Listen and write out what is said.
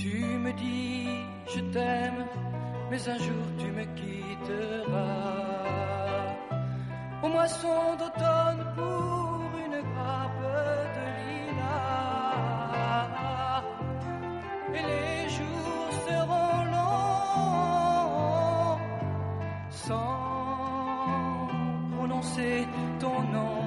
Tu me dis je t'aime, mais un jour tu me quitteras. Aux moissons d'automne pour une grappe de lilas. Et les jours seront longs sans prononcer ton nom.